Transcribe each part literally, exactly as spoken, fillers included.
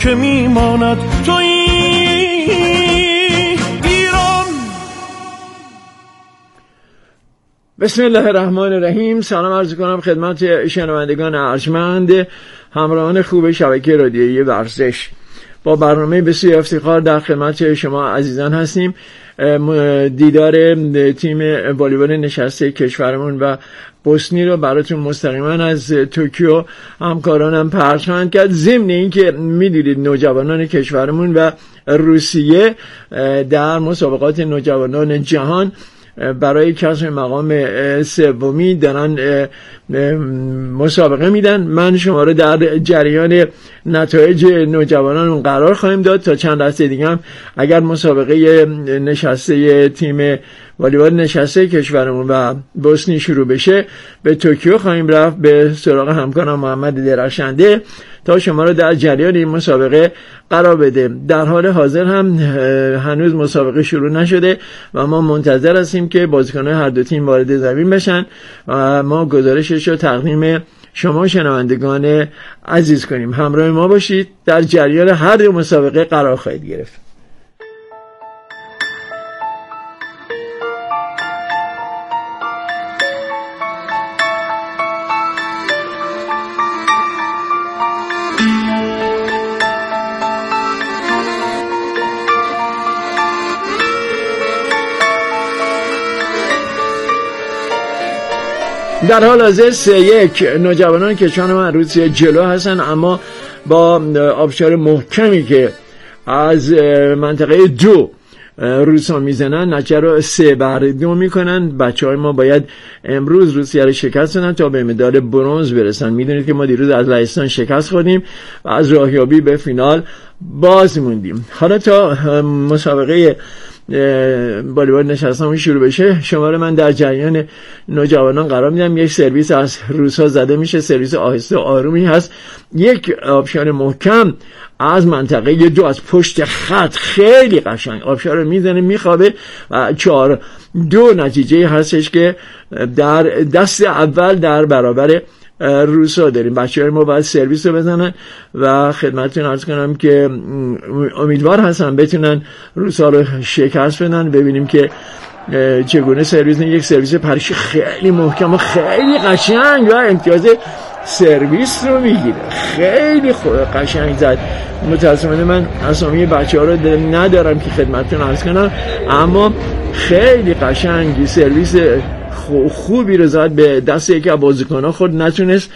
که میماند تو ایران. بسم الله الرحمن الرحیم. سلام عرض کنم خدمت شنوندگان ارجمند همراهان خوب شبکه رادیویی ورزش. با برنامه بسیار افتخار در خدمت شما عزیزان هستیم. دیدار تیم والیبال نشسته کشورمون و بوسنی رو براتون مستقیما از توکیو همکارانم پخش خواهند کرد. ضمن اینکه میدونید نوجوانان کشورمون و روسیه در مسابقات نوجوانان جهان برای کسب مقام سومی دارن مسابقه میدن. من شما رو در جریان نتایج نوجوانان قرار خواهیم داد. تا چند لحظه دیگه هم اگر مسابقه نشسته تیم والیبال نشسته کشورمون و بوسنی شروع بشه به توکیو خواهیم رفت به سراغ همکارم محمد درخشنده تا شما رو در جریان این مسابقه قرار بده. در حال حاضر هم هنوز مسابقه شروع نشده و ما منتظر هستیم که بازیکنان هر دو تیم وارد زمین بشن و ما گزارشش رو تقدیم شما شنوندگان عزیز کنیم. همراه ما باشید، در جریان هر دو مسابقه قرار خواهید گرفت. در حال حاضر سه یک نوجوانان کشور ما روسیه جلو هستن، اما با آبشار محکمی که از منطقه دو روسا میزنن نتیجه رو سه بر دو میکنن. بچه های ما باید امروز روسیه رو شکست بدن تا به مدال برنز برسن. میدونید که ما دیروز از لهستان شکست خوردیم و از راهیابی به فینال باز موندیم. حالا تا مسابقه والیبال نشسته‌مون شروع بشه شما رو من در جریان نوجوانان قرار میدم. یک سرویس از روسا زده میشه، سرویس آهسته آرومی هست، یک آبشار محکم از منطقه دو از پشت خط خیلی قشنگ آبشار رو میزنه میخوابه و چهار دو نتیجه هستش که در دست اول در برابر روسا داریم. بچه‌های ما باید سرویس رو بزنن و خدمتتون عرض کنم که امیدوار هستم بتونن روسا رو شکست بدن. ببینیم که چگونه سرویس، یک سرویس پریشی خیلی محکم و خیلی قشنگ و امتیاز سرویس رو میگیره. خیلی قشنگ زد. متاسفانه من اسامی بچه‌ها رو ندارم که خدمتتون عرض کنم، اما خیلی قشنگی سرویس خوبی رو زد به دست یکی از بازیکن‌ها، خود نتونست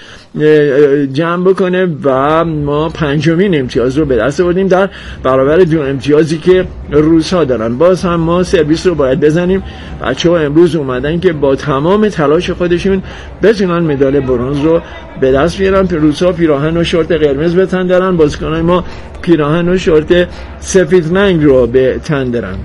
جمع بکنه و ما پنجمین امتیاز رو به دست آوردیم در برابر دو امتیازی که روس‌ها دارن. باز هم ما سرویس رو باید بزنیم. بچه‌ها امروز اومدن که با تمام تلاش خودشون بتونن مدال برنز رو به دست بیارن. روس‌ها پیراهن و شورت قرمز به تن دارن، بازیکن‌های ما پیراهن و شورت سفید رنگ رو به تن دارن.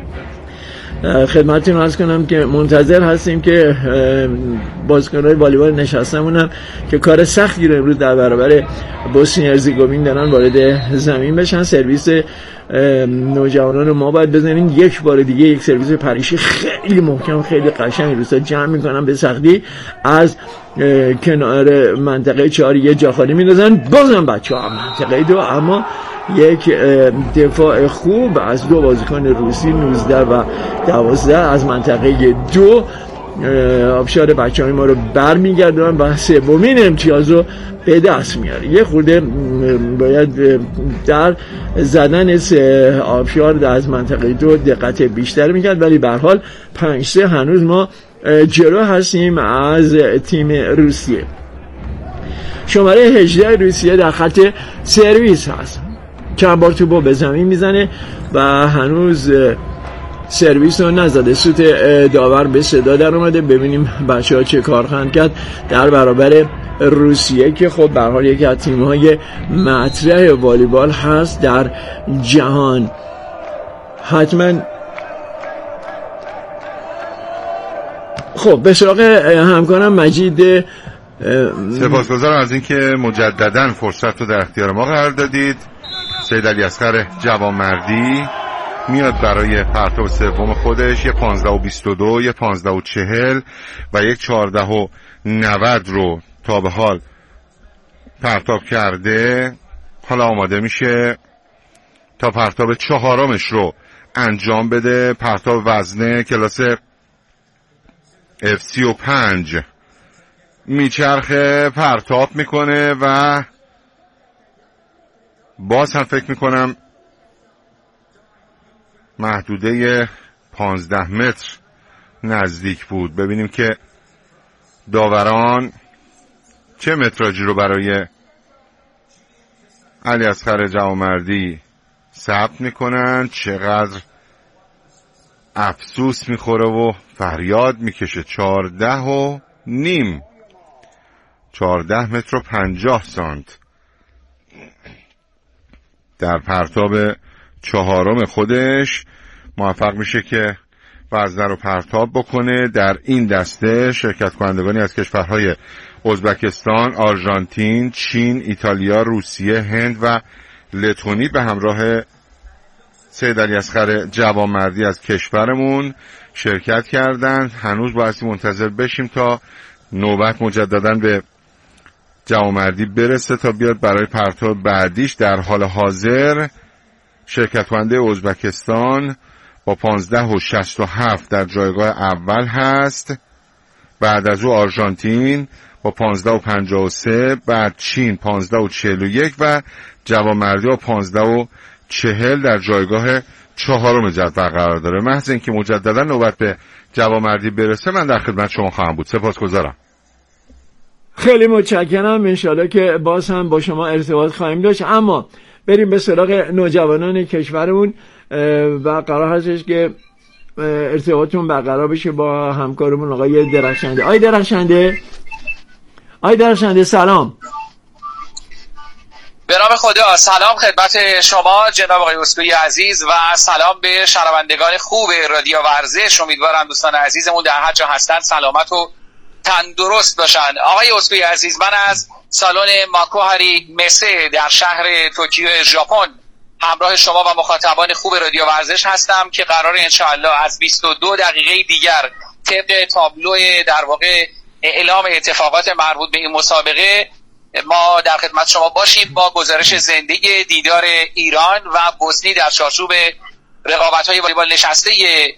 خدمتتون عرض کنم که منتظر هستیم که بازیکن‌های والیبال نشسته‌مونم که کار سختی رو امروز در برابر بوسنی هرزگوین دارن وارد زمین بشن. سرویس نوجوانان ما باید بزنیم یک بار دیگه. یک سرویس پریشی خیلی محکم خیلی قشنگ روسا جمع میکنن به سختی از کنار منطقه چهار یه جا خالی میندازن. بازم بچه‌ها منطقه دو، اما یک دفاع خوب از دو بازیکن روسی نوزده و دوازده از منطقه دو آبشار بچه های ما رو بر میگردن و سومین امتیاز رو به دست میاره. یه خورده باید در زدن آبشار از منطقه دو دقت بیشتر میکرد، ولی به هر حال پنج سه هنوز ما جلو هستیم از تیم روسیه. شماره هجده روسیه در خط سرویس هست، چند بار توپو به زمین میزنه و هنوز سرویس رو نزده. سوت داور به صدا در اومده. ببینیم بچه ها چه کار خواهند کرد در برابر روسیه که خب به هر حال یکی از تیم‌های مطرح والیبال هست در جهان. حتما خب به سراغ همکارم مجید. سپاسگزارم از اینکه مجددا فرصت رو در اختیار ما قرار دادید. سید علی اصغر جوانمردی میاد برای پرتاب سوم خودش یه پانزده و بیست و دو، یه پانزده و چهل و یک چهارده و نود رو تا به حال پرتاب کرده. حالا آماده میشه تا پرتاب چهارمش رو انجام بده. پرتاب وزنه کلاس اف سی و پنج میچرخه، پرتاب میکنه و باز هم فکر میکنم محدوده پانزده متر نزدیک بود. ببینیم که داوران چه متراژی رو برای علیاصغر جوانمردی ثبت میکنن. چقدر افسوس میخوره و فریاد میکشه. چهارده و نیم چهارده متر و پنجاه سانت در پرتاب چهارم خودش موفق میشه که وزنه رو پرتاب بکنه. در این دسته شرکت کنندگانی از کشورهای ازبکستان، آرژانتین، چین، ایتالیا، روسیه، هند و لتونی به همراه سید علیاصغر جوانمردی از کشورمون شرکت کردند. هنوز بایستی منتظر بشیم تا نوبت مجددا به جوانمردی برسه تا بیاد برای پرتاب بعدیش. در حال حاضر شرکت کننده ازبکستان با پانزده و شصت و هفت در جایگاه اول هست، بعد از او آرژانتین با پانزده و پنجاه و سه، بعد چین پانزده و چهل و یک و جوانمردی با پانزده و چهل در جایگاه چهارم جدول قرار داره. محض اینکه مجددا نوبت به جوانمردی برسه من در خدمت شما خواهم بود. سپاسگزارم. خیلی متشکرم. انشالله که باز هم با شما ارتباط خواهیم داشت. اما بریم به سراغ نوجوانان کشورمون و قرار هستش که ارتباطتون برقرار بشه با همکارمون آقای درخشنده. آقای درخشنده آقای درخشنده سلام. به نام خدا. سلام خدمت شما جناب آقای اسکوئی عزیز و سلام به شنوندگان خوب رادیو ورزش. امیدوارم دوستان عزیزمون در هر جا هستن سلامت و تندرست باشن. آقای اسکوئی عزیز، من از سالن ماکوهاری مسه در شهر توکیو ژاپن همراه شما و مخاطبان خوب رادیو ورزش هستم که قرار انشاءالله از بیست و دو دقیقه دیگر طبق تابلو در واقع اعلام اتفاقات مربوط به این مسابقه ما در خدمت شما باشیم با گزارش زنده دیدار ایران و بوسنی در چارچوب رقابت‌های والیبال نشسته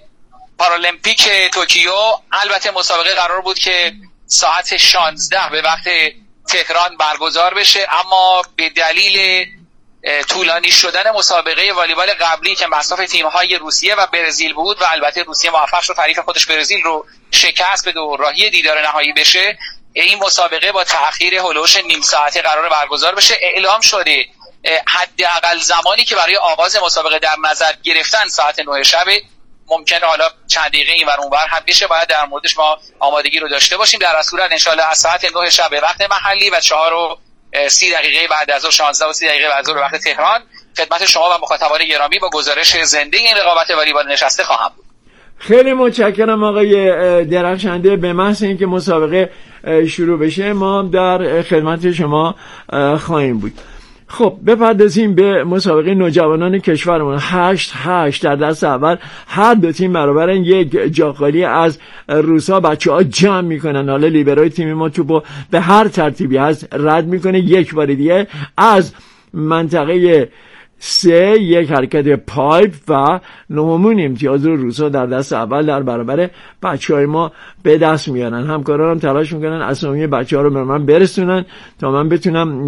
پارالمپیک توکیو. البته مسابقه قرار بود که ساعت شانزده به وقت تهران برگزار بشه، اما به دلیل طولانی شدن مسابقه والیبال قبلی که مصاف تیم‌های روسیه و برزیل بود و البته روسیه موفق شد حریف خودش برزیل رو شکست به دو راهی دیدار نهایی بشه، این مسابقه با تأخیر هلوش نیم ساعته قرار برگزار بشه. اعلام شده حداقل زمانی که برای آغاز مسابقه در نظر گرفتن ساعت نه شب. ممکنه حالا چند دقیقه این ور اون ور هم بشه، باید در موردش ما آمادگی رو داشته باشیم. در اصل انشالله از ساعت نه شب به وقت محلی و چهار و سی دقیقه بعد از ظهر، شانزده و سی دقیقه بعد از ظهر به وقت تهران خدمت شما و مخاطبان گرامی با گزارش زنده این رقابت والیبال نشسته خواهم بود. خیلی متشکرم آقای درخشنده. به محض اینکه مسابقه شروع بشه ما در خدمت شما خواهیم بود. خب بپردازیم به مسابقه نوجوانان کشورمون. هشت هشت در دست اول هر دو تیم برابرن. یک جا خالی از روسا بچه ها جمع میکنن. حالا لیبروی تیم ما توپو به هر ترتیبی هست رد میکنه. یک بار دیگه از منطقه سه یک حرکت پایپ و نهمون امتیاز رو روسا در دست اول در برابر بچه های ما به دست میارن. همکاران هم تلاش میکنن اسامی بچه ها رو به من برسونن تا من بتونم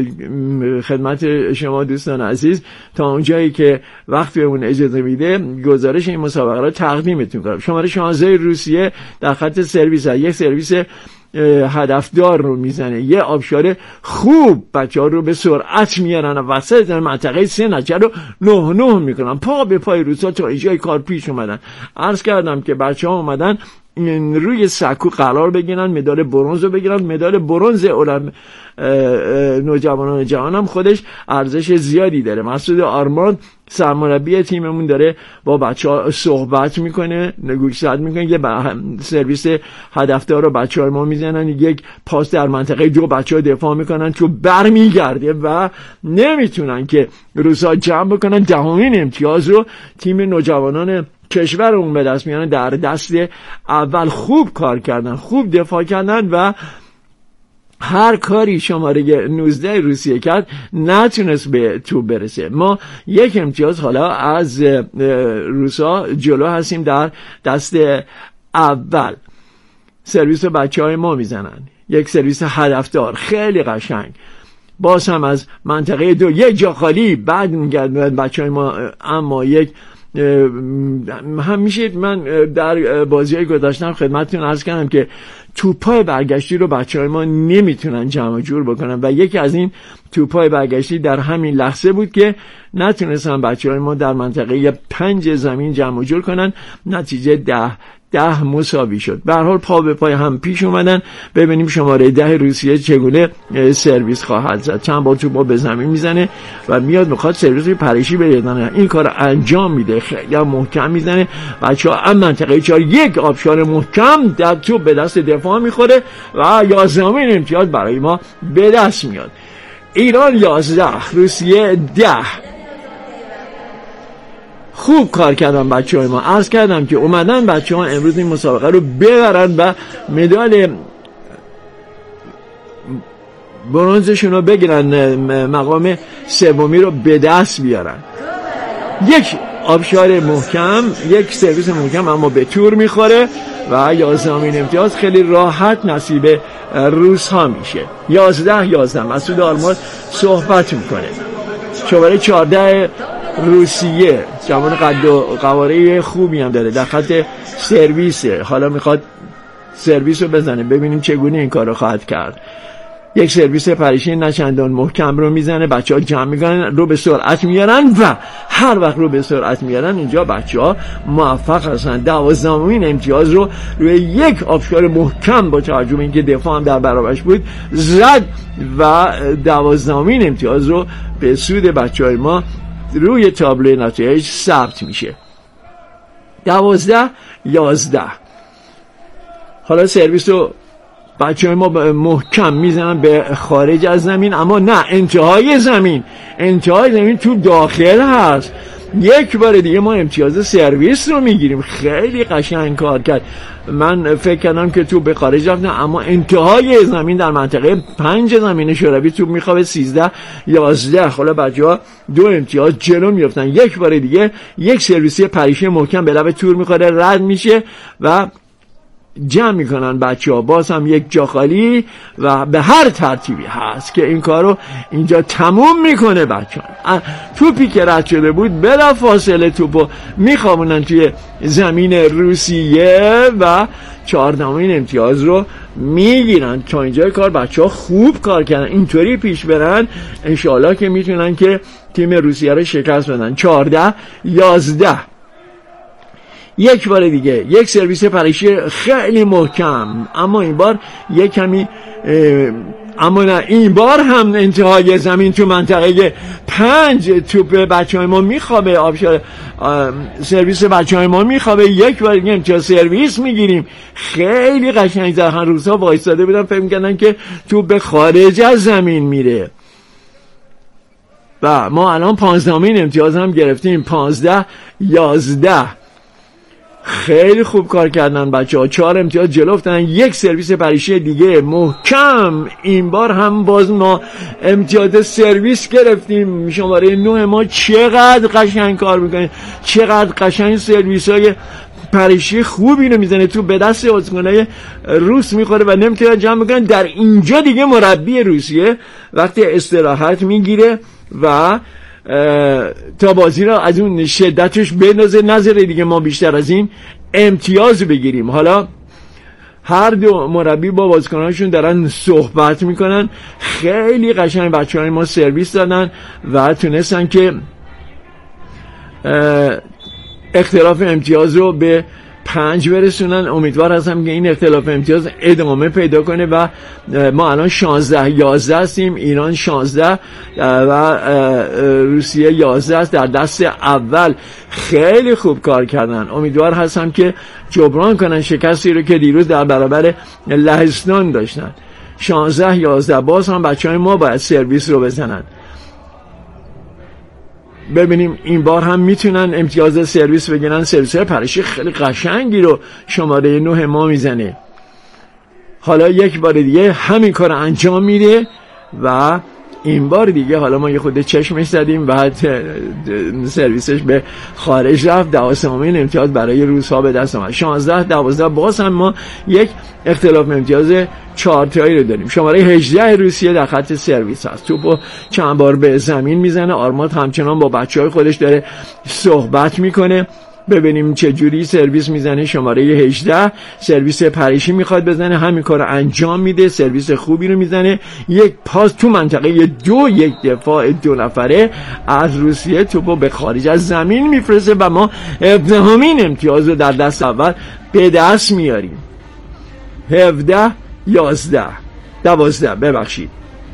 خدمت شما دوستان عزیز تا اونجایی که وقت بهمون اجازه میده گزارش این مسابقه رو تقدیمتون کنم. شماره شانزده روسیه در خط سرویس هست. یک سرویس هدفدار رو میزنه، یه آبشار خوب بچه ها رو به سرعت میارن و وسط منطقه سه نچه رو نه نه میکنن. پا به پای روسا تا اینجای کار پیش اومدن. عرض کردم که بچه ها اومدن روی سکو قرار بگیرن، مدال برنز رو بگیرن. مدال برنز علم نوجوانان جهان هم خودش ارزش زیادی داره. مسعود آرمان سرمربی تیممون داره با بچه‌ها صحبت میکنه، نگوشت میکنه. یه سرویس هدفدار رو بچه‌ها ما میزنن، یک پاس در منطقه دو بچه‌ها دفاع میکنن تو برمیگرده و نمیتونن که روسا جمع بکنن. دهمین امتیاز رو تیم نوجوانان کشورمون به دست میارن. در دست اول خوب کار کردن، خوب دفاع کردن و هر کاری شماره نوزده روسیه کرد نتونست به توپ برسه. ما یک امتیاز حالا از روسا جلو هستیم در دست اول. سرویس رو بچه های ما میزنن، یک سرویس هدفدار خیلی قشنگ، باز هم از منطقه دو یک جا خالی، بعد میگردن بچه های ما. اما یک هم میشه من در بازی های گذاشتم خدمتتون عرض کردم که توپای برگشتی رو بچه های ما نمیتونن جمع جور بکنن و یکی از این توپای برگشتی در همین لحظه بود که نتونستن بچه های ما در منطقه پنج زمین جمع جور کنن. نتیجه ده ده مساوی شد. به هر حال پا به پای هم پیش اومدن. ببینیم شماره ده روسیه چگونه سرویس خواهد زد. چند بار توپا به زمین میزنه و میاد میخواد سرویس پریشی بزنه، این کار انجام میده، خیلی محکم میزنه. بچه‌ها هم منطقه چهار یک آبشار محکم در توپ به دست دفاع میخوره و یازدهمین امتیاز برای ما به دست میاد. ایران یازده روسیه ده. خوب کار کردن بچه های ما. عرض کردم که اومدن بچه ها امروز این مسابقه رو ببرن و مدال برنزشون رو بگیرن، مقام سومی رو به دست بیارن. یک آبشار محکم، یک سرویس محکم اما به تور میخوره و یازدهمین امتیاز خیلی راحت نصیب روس ها میشه. یازده یازده مسعود آلمان صحبت میکنه. شماره چهارده روسیه جوان قد و قواره خوبی هم داره، در خط سرویسه، حالا میخواد سرویس رو بزنه. ببینیم چگونه این کار رو خواهد کرد. یک سرویس پریشی نچندان محکم رو میزنه، بچه ها جمع میکنن، رو به سرعت میارن و هر وقت رو به سرعت میارن اینجا بچه ها موفق هستن دوازدهمین امتیاز رو روی یک آبشار محکم با توجه به اینکه دفاع هم در برابرش بود زد و دوازدهمین امتیاز رو به سود بچه های ما روی تابلوی نتایج ثبت میشه. دوازده یازده. حالا سرویس رو بچه های ما محکم میزنن به خارج از زمین، اما نه، انتهای زمین انتهای زمین تو داخل هست. یک بار دیگه ما امتیاز سرویس رو میگیریم. خیلی قشنگ کار کرد. من فکر کردم که تو به خارج رفتن، اما انتهای زمین در منطقه پنج زمین شوروی تو میخوابه. سیزده یازده. حالا بچه ها دو امتیاز جلو میفتن. یک بار دیگه یک سرویسی پریشی محکم به لب تور میخوره، رد میشه و جمع میکنن بچه ها. باز هم یک جا خالی و به هر ترتیبی هست که این کارو اینجا تموم میکنه بچه ها. توپی که رد شده بود بلا فاصله توپو میخوابونن توی زمین روسیه و چهاردهمین امتیاز رو میگیرن. تا اینجا کار بچه ها خوب کار کردن. اینطوری پیش برن انشاءالله که میتونن که تیم روسیه رو شکست بدن. چهارده یازده. یک بار دیگه یک سرویس پریشی خیلی محکم، اما این بار یک کمی اما نه، این بار هم انتهای زمین تو منطقه پنج توپ بچه های ما میخوابه. آبشار سرویس بچه های ما میخوابه. یک بار دیگه امتیاز سرویس میگیریم. خیلی قشنگ زرخان روسا وایستاده بودن، فکر می‌کردن که توپ به خارج از زمین میره و ما الان پانزدهمین امتیاز هم گرفتیم. پانزده یازده. خیلی خوب کار کردن بچه ها. چهار امتیاز جلو افتادن. یک سرویس پریشی دیگه محکم. این بار هم باز ما امتیاز سرویس گرفتیم. شماره نه ما چقدر قشنگ کار میکنه، چقدر قشنگ سرویس های پریشی خوبی رو میزنه. تو به دست بازیکنای روس میخوره و نمیتونه جمع بکنن. در اینجا دیگه مربی روسیه وقتی استراحت میگیره و تا بازی را از اون شدتش بندازه، نظره دیگه ما بیشتر از این امتیاز بگیریم. حالا هر دو مربی با بازیکنانشون دارن صحبت میکنن. خیلی قشنگ بچه‌های ما سرویس دادن و تونستن که اختلاف امتیاز رو به پنج برسونن. امیدوار هستم که این اختلاف امتیاز ادامه پیدا کنه و ما الان شانزده یازده هستیم. ایران شانزده و روسیه یازده است در دست اول. خیلی خوب کار کردن. امیدوار هستم که جبران کنن شکستی رو که دیروز در برابر لهستان داشتن. شانزده یازده. باز هم بچه های ما باید سرویس رو بزنن. ببینیم این بار هم میتونن امتیاز سرویس بگیرن. سرویس های پریشی خیلی قشنگی رو شماره نه ما میزنه. حالا یک بار دیگه همین کار انجام میده و این بار دیگه حالا ما یه خود چشمش زدیم، بعد سرویسش به خارج رفت، دوازدهمین امتیاز برای روس‌ها به دست اومد. شانزده دوازده باز هم ما یک اختلاف امتیاز چهار تایی رو داریم. شماره هجده روسیه در خط سرویس هست، توپو چند بار به زمین میزنه. آرمات همچنان با بچهای خودش داره صحبت میکنه. ببینیم چه جوری سرویس میزنه. شماره هجده سرویس پریشی میخواد بزنه، همین کار انجام میده، سرویس خوبی رو میزنه. یک پاس تو منطقه دو، یک دفاع دو نفره از روسیه توپو به خارج از زمین میفرسته و ما هفدهمین امتیاز رو در دست اول به دست میاریم. هفده یازده دوازده ببخشید.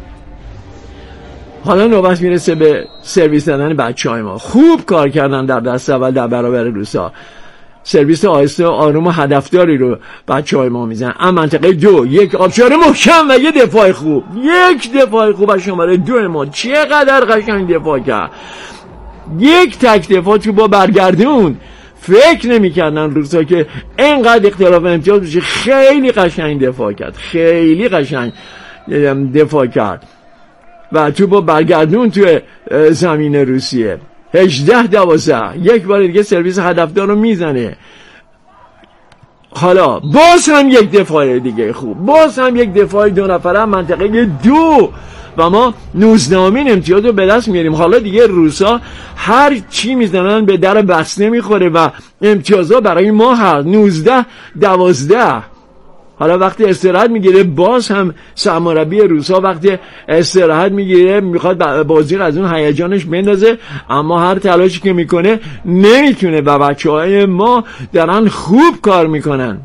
حالا نوبت میرسه به سرویس دادن بچهای ما. خوب کار کردن در دست اول در برابر روسا. سرویس آهسته و آروم و هدفداری رو بچهای ما میزنن. اما منطقه دو یک آبشار محکم و یه دفاع خوب، یک دفاع خوب از شماره دو ما. چقدر قشنگ دفاع کرد، یک تک دفاع تو با برگردون. فکر نمی‌کردن روسا که اینقدر اختلاف امتیاز بشه. خیلی قشنگ دفاع کرد، خیلی قشنگ دفاع کرد و تو با برگردون توی زمین روسیه. هجده دوازده یک بار دیگه سرویس هدفدار رو میزنه. حالا باز هم یک دفاع دیگه خوب، باز هم یک دفاع دو نفره منطقه دو و ما نوزدهمین امتیاز رو به دست میاریم. حالا دیگه روسا هر چی میزنن به در بسته میخوره و امتیازها برای ما هست. نوزده دوازده. حالا وقتی استراحت میگیره باز هم سرمربی روسا وقتی استراحت میگیره میخواد بازی از اون هیجانش بندازه، اما هر تلاشی که میکنه نمیتونه و بچهای ما دارن خوب کار میکنن.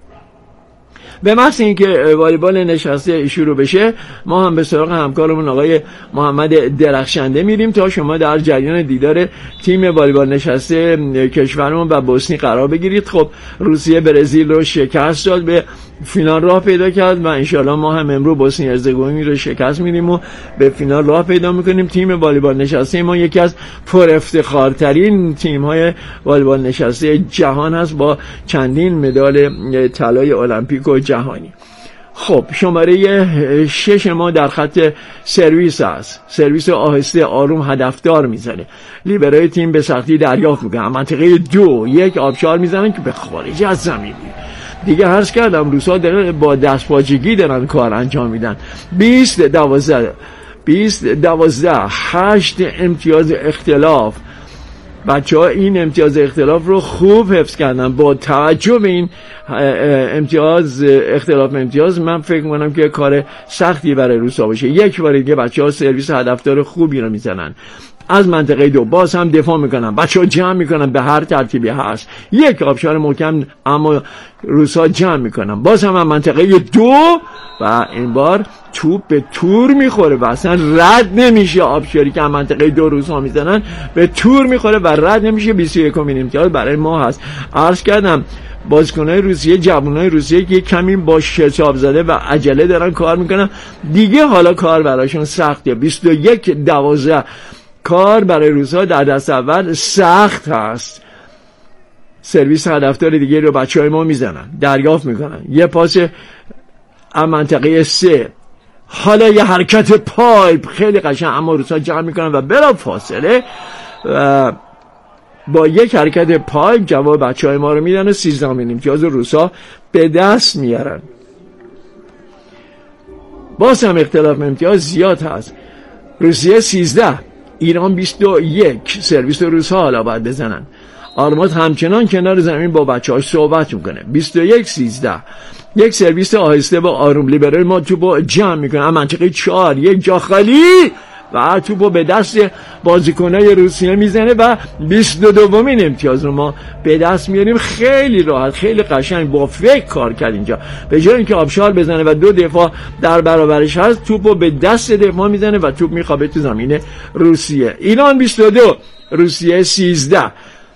به محض اینکه والیبال نشسته شروع بشه ما هم به سراغ همکارمون آقای محمد درخشنده میریم تا شما در جریان دیدار تیم والیبال نشسته کشورمون و بوسنی قرار بگیرید. خب روسیه برزیل رو شکست داد، به فینال راه پیدا کرد و انشالله ما هم امروز بوسنی هرزگوین رو شکست میدیم و به فینال راه پیدا میکنیم. تیم والیبال نشسته ما یکی از پر افتخارترین تیم های والیبال نشسته جهان هست با چندین مدال طلای المپیک و جهانی. خب شماره شش ما در خط سرویس است. سرویس آهسته آروم هدفدار میزنه. لیبرای تیم به سختی دریافت میکنه. منطقه دو یک آبشار میزنن که به خارج از زمین میره. دیگه عرض کردم روسا دارن با دستپاچگی دارن کار انجام میدن. بیست دوازده بیست دوازده هشت امتیاز اختلاف. بچه ها این امتیاز اختلاف رو خوب حفظ کردن. با توجه به این امتیاز اختلاف امتیاز من فکر میکنم که کار سختی برای روسا باشه. یک بار دیگه بچه ها سرویس هدفدار خوبی رو میزنن. از منطقه دو باز هم دفاع میکنن، بچه ها جمع میکنن به هر ترتیبی هست. یک آبشار محکم اما روسا جمع میکنن. باز هم منطقه دو و این بار توپ به تور میخوره و اصلا رد نمیشه. آبشاری که منطقه دو روسا میزنن به تور میخوره و رد نمیشه. بیست و یکمین امتیاز برای ما هست. عرض کردم بازیکن‌های روسیه، جوانای روسیه که کمی با شتاب زده و عجله دارن کار میکنن دیگه، حالا کار براشون سخته. بیست و یک دوازده کار برای روسا در دست اول سخت هست. سرویس هدفدار دیگه رو بچه های ما میزنن، دریافت میکنن. یه پاس منطقه سه. حالا یه حرکت پایپ خیلی قشنگ اما روسا جمع میکنن و بلا فاصله و با یک حرکت پایپ جواب بچه های ما رو میدن و سیزدهمین امتیاز روسا به دست میارن. باز هم اختلاف امتیاز زیاد هست. روسیه سیزده ایران بیست و یک. سرویس روس‌ها حالا باید بزنن. آرمات همچنان کنار زمین با بچه‌هاش صحبت میکنه. بیست و یک سیزده یک سرویس آهسته با آروم. لیبرال ما توپو جمع میکنه. منطقه چهار یک جا خالی و توپو به دست بازیکنای روسیه میزنه و بیست و دومین امتیاز رو ما به دست میاریم. خیلی راحت، خیلی قشنگ با فکر کار کرد اینجا. به جای اینکه آبشار بزنه و دو دفاع در برابرش هست، توپو به دست دفاع میزنه و توپ میخوابه تو زمین روسیه. ایران بیست و دو روسیه سیزده.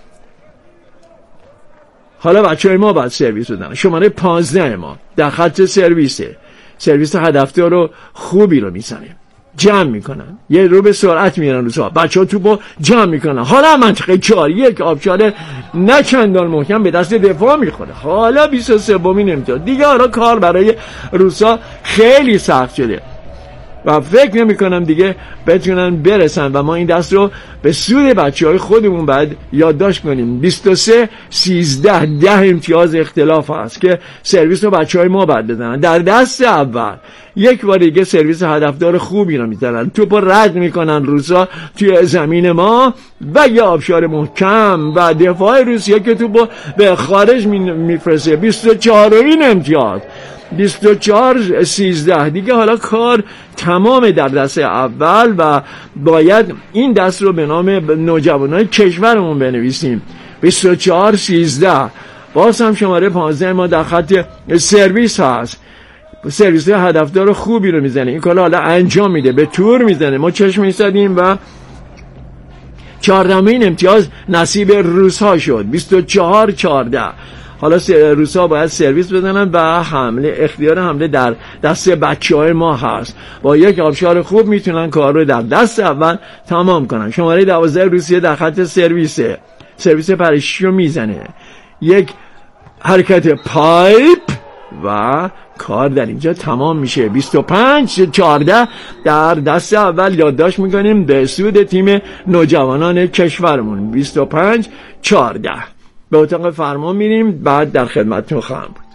حالا بچه‌های ما باید سرویس بدن. شماره پانزده ما در خط سرویسه. سرویس هدفدار رو خوبی رو میزنه. جمع میکنن، یه رو به سرعت میرن روسا، بچه ها توپو جمع میکنن. حالا منطقه چهار یک آبشار نه چندان محکم به دست دفاع میخوره. حالا بیست و سومین امتیاز دیگه. حالا کار برای روسا خیلی سخت شده و فکر نمی کنم دیگه بتونن برسن و ما این دست رو به سود بچه های خودمون باید یادداشت کنیم. بیست و سه سیزده ده امتیاز اختلاف هست که سرویس رو بچه های ما باید بزنن. در دست اول یک بار دیگه سرویس هدفدار خوبی رو میزنن، توپ رو رد میکنن روسا توی زمین ما و یه آبشار محکم و دفاع روسیه که توپ رو به خارج میفرسته. بیست و چهار این امتیاز، بیست و چهار سیزده دیگه. حالا کار تمام در دست اول و باید این دست رو به نام نوجوانای کشورمون بنویسیم. بیست و چهار سیزده. باز هم شماره پانزده ما در خط سرویس هست، سرویس هدفدار خوبی رو میزنه. این کار حالا انجام میده، به تور میزنه. ما چشم میزدیم و چهاردهمین امتیاز نصیب روس ها شد. بیست و چهار چهارده. حالا روس ها باید سرویس بزنن و حمله، اختیار حمله در دست بچه های ما هست. با یک آبشار خوب میتونن کار رو در دست اول تمام کنن. شماره دوازده روسیه در خط سرویسه، سرویس پرشی رو میزنه، یک حرکت پایپ و کار در اینجا تمام میشه. بیست و پنج چهارده در دست اول یادداشت میکنیم به سود تیم نوجوانان کشورمون. بیست و پنج چهارده. به اتاق فرمان میریم، بعد در خدمتتون خواهم بود.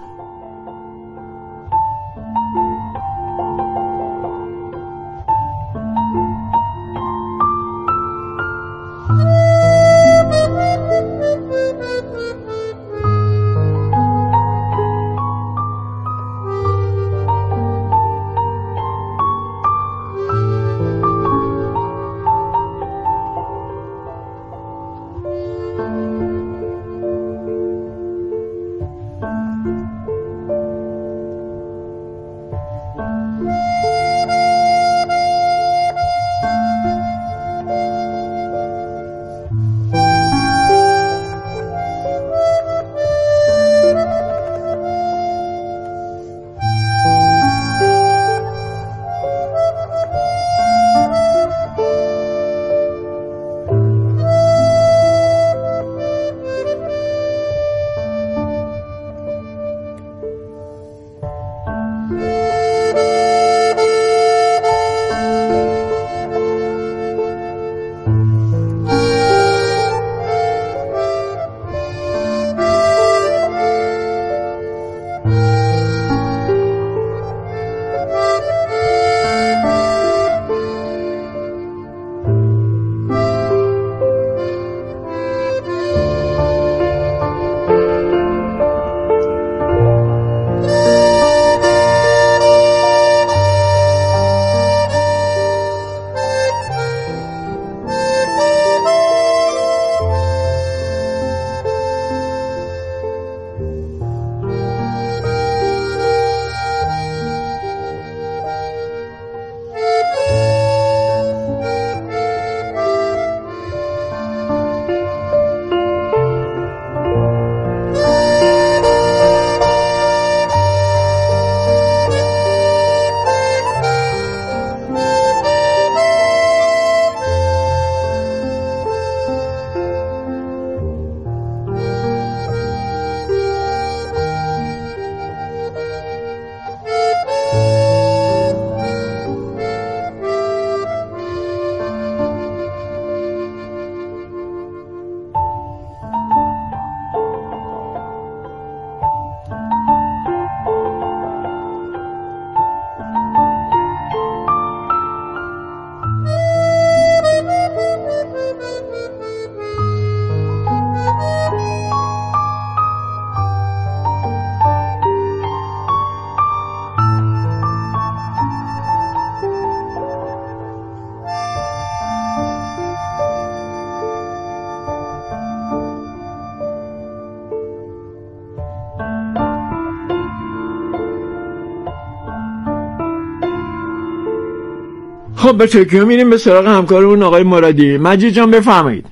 خب به ترکیه میریم به سراغ همکارمون آقای مرادی. مجید جان بفرمایید.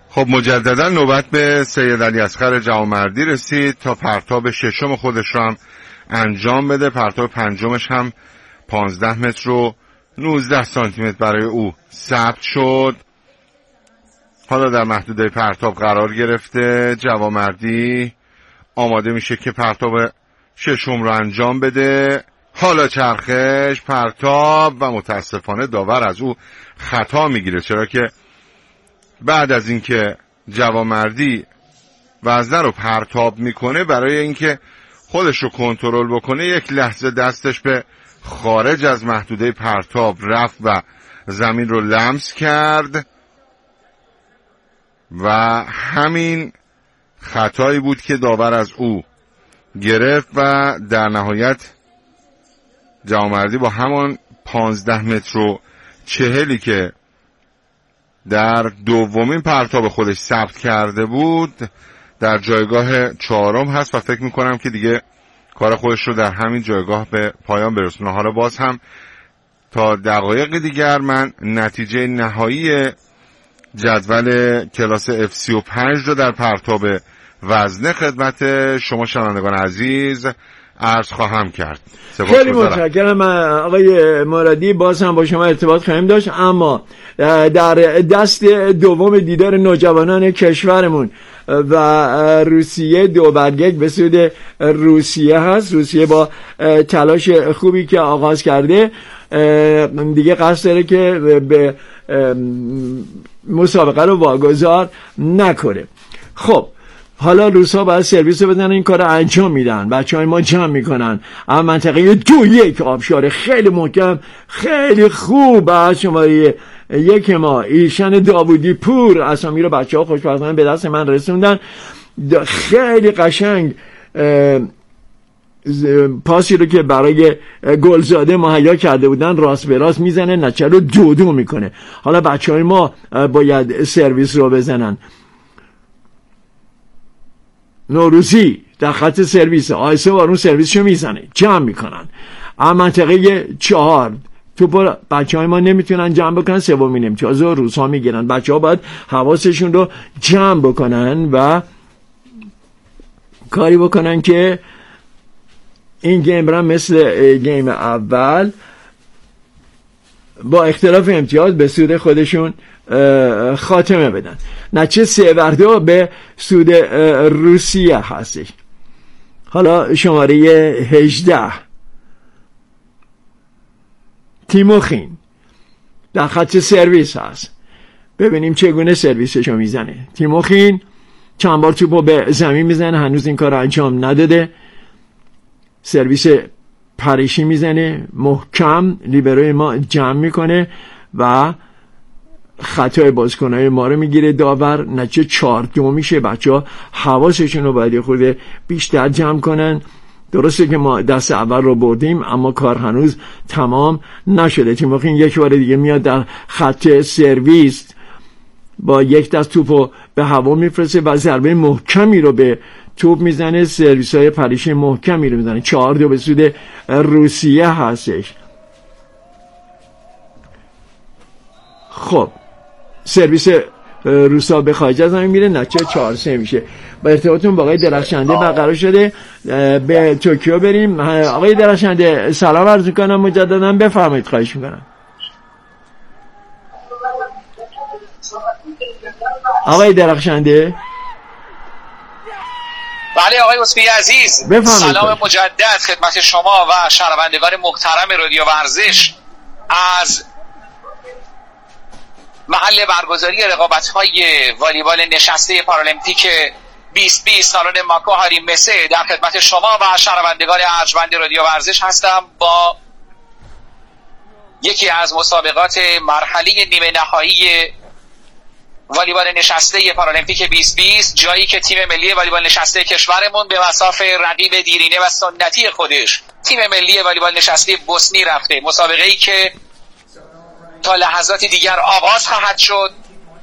خب مجددا نوبت به سید علیاصغر جوانمردی رسید تا پرتاب ششم خودش رو هم انجام بده. پرتاب پنجمش هم پانزده متر و نوزده سانتی متر برای او ثبت شد. حالا در محدوده پرتاب قرار گرفته. جوانمردی آماده میشه که پرتاب ششم رو انجام بده. حالا چرخش، پرتاب و متاسفانه داور از او خطا میگیره، چرا که بعد از اینکه جوانمردی وزنه رو پرتاب میکنه، برای اینکه خودش رو کنترل بکنه یک لحظه دستش به خارج از محدوده پرتاب رفت و زمین رو لمس کرد و همین خطایی بود که داور از او گرفت و در نهایت جوانمردی با همان پانزده متر و چهلی که در دومین پرتاب خودش ثبت کرده بود در جایگاه چهارم هست و فکر میکنم که دیگه کار خودش رو در همین جایگاه به پایان برسونه. حالا باز هم تا دقایق دیگر من نتیجه نهایی جدول کلاس اف سی و پنج رو در پرتاب وزنه خدمت شما شنوندگان عزیز عرض خواهم کرد. خیلی متشکرم آقای مرادی، باز هم با شما ارتباط خواهیم داشت. اما در دست دوم دیدار نوجوانان کشورمون و روسیه دو بر یک به سود روسیه هست. روسیه با تلاش خوبی که آغاز کرده دیگه قصد داره که به مسابقه رو واگذار نکنه. خب حالا روسا باید سرویس رو بدن، این کار رو انجام میدن، بچه های ما جمع میکنن. اما منطقه دو یک آبشار خیلی محکم، خیلی خوب از شماره یک ما ایشان داوودی پور اسامی رو بچه ها خوشبختانه به دست من رسوندن. خیلی قشنگ پاسی رو که برای گلزاده مهیا کرده بودن راست به راست میزنه، نچه رو دو دو میکنه. حالا بچه های ما باید سرویس رو بزنن. نوروزی در خط سرویس آیسه وارون سرویسشو میزنه، جمع میکنن. اما منطقه چهار توپ بچه های ما نمیتونن جمع بکنن، سومین امتیاز رو روسا میگیرن. بچه ها باید حواسشون رو جمع بکنن و کاری بکنن که این گیم را مثل گیم اول با اختلاف امتیاز به سود خودشون خاتمه بدن. نتیجه سه بر دو به سود روسیه هستش. حالا شماره هجده تیموخین در خط سرویس هست. ببینیم چگونه سرویسشو میزنه. تیموخین چند بار توپو به زمین میزنه، هنوز این کار انجام نداده. سرویس پریشی میزنه محکم، لیبروی ما جمع میکنه و خطای بازیکن‌های ما رو میگیره داور. نتیجه چهار دو میشه. بچه ها حواسشون رو باید خود بیشتر جمع کنن. درسته که ما دست اول رو بردیم اما کار هنوز تمام نشده. تیموخین یک بار دیگه میاد در خط سرویس، با یک دست توپو به هوا میفرسته و ضربه محکمی رو به توپ میزنه. سرویس های پریشی محکمی رو میزنه. چهار دو به سود روسیه هستش. خب سرویس روسا به خارج از زمین میره، نتیجه چهار سه میشه. با ارتباطتون با آقای درخشنده برقرار شده. به توکیو بریم. آقای درخشنده سلام عرض میکنم مجددا، بفرمایید. خواهش میکنم آقای درخشنده. بله آقای اسکوئی عزیز، بفرمایید. سلام مجدد خدمت شما و شنوندگان محترم رادیو ورزش. از محل برگزاری رقابت‌های والیبال نشسته پارالمپیک بیست بیست سالن ماکو هاری مسه در خدمت شما و شنوندگان ارجمند رادیو ورزش هستم با یکی از مسابقات مرحله نیمه نهایی والیبال نشسته پارالمپیک بیست بیست، جایی که تیم ملی والیبال نشسته کشورمون به مصاف رقیب دیرینه و سنتی خودش تیم ملی والیبال نشسته بوسنی رفته. مسابقه‌ای که تا لحظات دیگر آغاز خواهد شد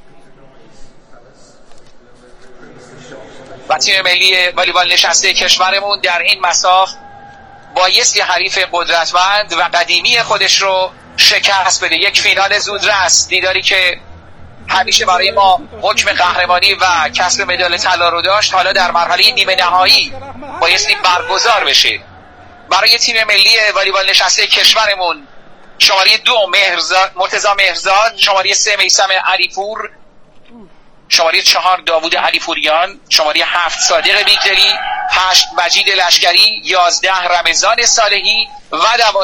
و تیم ملی والیبال نشسته کشورمون در این مصاف بایستی حریف قدرتمند و قدیمی خودش رو شکست بده. یک فینال زودرس، دیداری که همیشه برای ما حکم قهرمانی و کسب مدال طلا رو داشت. حالا در مرحله نیمه نهایی بایستی برگزار بشه. برای تیم ملی والیبال نشسته کشورمون شماره دو مهرزاد مرتضی مهرزاد، شماره سه میثم علیپور، شماره چهار داوود علیپوریان، شماره هفت صادق بیگدری، هشت مجید لشکری، یازده رمضان صالحی و